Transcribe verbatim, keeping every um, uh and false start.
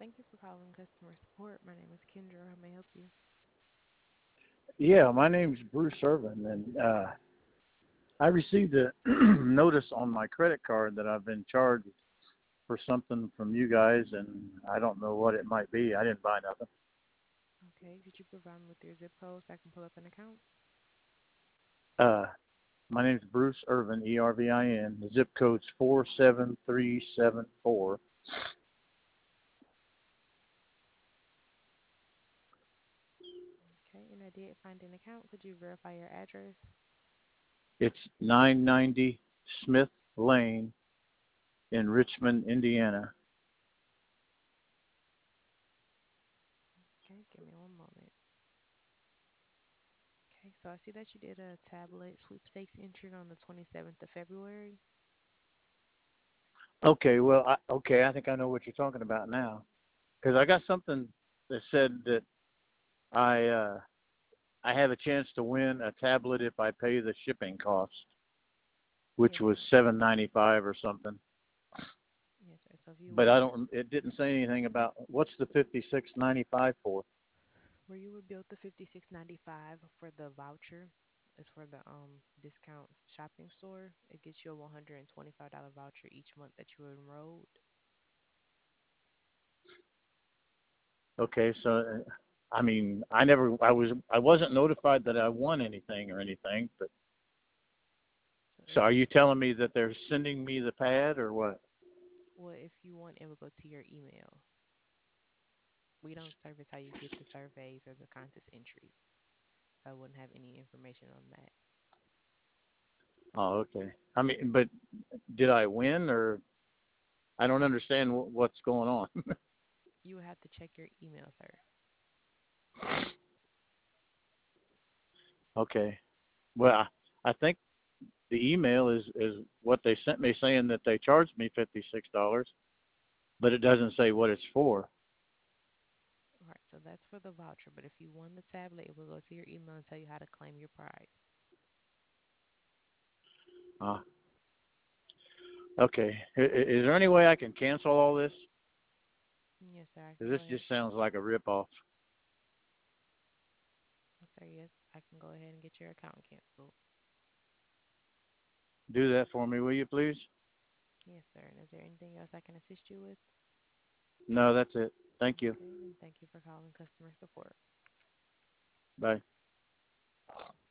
Thank you for calling customer support. My name is Kendra. How may I help you? Yeah, my name's Bruce Irvin, and uh, I received a notice on my credit card that I've been charged for something from you guys, and I don't know what it might be. I didn't buy nothing. Okay, could you provide me with your zip code so I can pull up an account? Uh, my name's Bruce Irvin, E R V I N. The zip code's four seven three seven four. Okay, and I did find an account. Could you verify your address? It's nine ninety Smith Lane in Richmond, Indiana. Okay, give me one moment. Okay, so I see that you did a tablet sweepstakes entry on the twenty-seventh of February. Okay, well, I, okay, I think I know what you're talking about now, because I got something that said that I uh, I have a chance to win a tablet if I pay the shipping cost, which Yes, was sir. seven ninety five or something. Yes, sir. So if you But I were don't. It didn't say anything about what's the fifty six ninety five for. where you would build the fifty-six ninety-five for the voucher, is for the um discount shopping store. It gets you a one hundred twenty-five dollars voucher each month that you enrolled. Okay, so uh, I mean, I never. I was. I wasn't notified that I won anything or anything. But So so if are you telling me that they're sending me the pad or what? well, if you want, it will go to your email. We don't service how you get the surveys or the contest entries. So I wouldn't have any information on that. Oh, okay. I mean, but did I win or I don't understand wh- what's going on. You would have to check your email, sir. Okay. Well, I, I think the email is is what they sent me saying that they charged me fifty six dollars, but it doesn't say what it's for. All right, so that's for the voucher. But if you won the tablet, it will go to your email and tell you how to claim your prize. Uh, okay. I- i- Is there any way I can cancel all this? Yes, sir. I 'Cause can go this ahead. just sounds like a ripoff. Yes, sir. Yes, I can go ahead and get your account canceled. Do that for me, will you please? Yes, sir. And is there anything else I can assist you with? No, that's it. Thank you. Okay, then thank you for calling customer support. Bye.